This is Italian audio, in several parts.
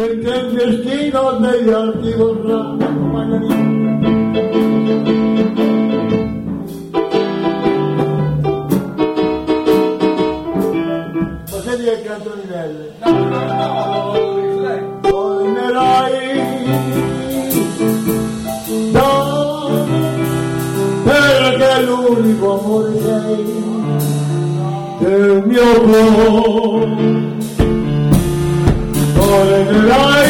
mentre il destino degli altri vorrà accompagnarmi. Potevi il canzoni belle? No, tornerai perché l'unico amore sei del mio cuore. Tornerai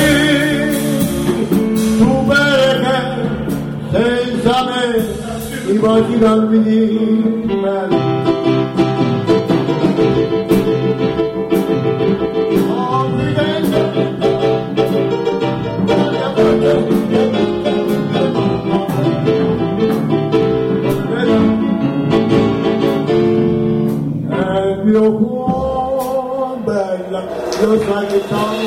tu perché senza me immaginarmi di me. Il mio cuore bella, lo sai che t'amo,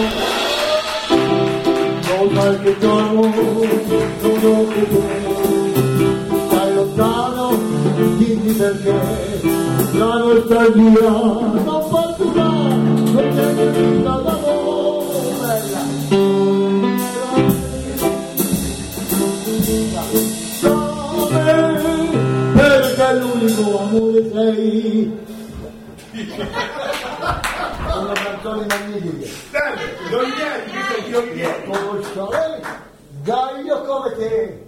lo sai che t'amo, sono che tu stai lontano, dimmi perché la nostalgia non partirà, perché mi vita d'amore bella. Perché l'unico amore sei. Sono canzoni magnifiche. Conosco Gaglio come te.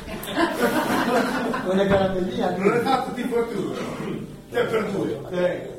Non è caramellina. Non è fatto tipo tu. Che per due.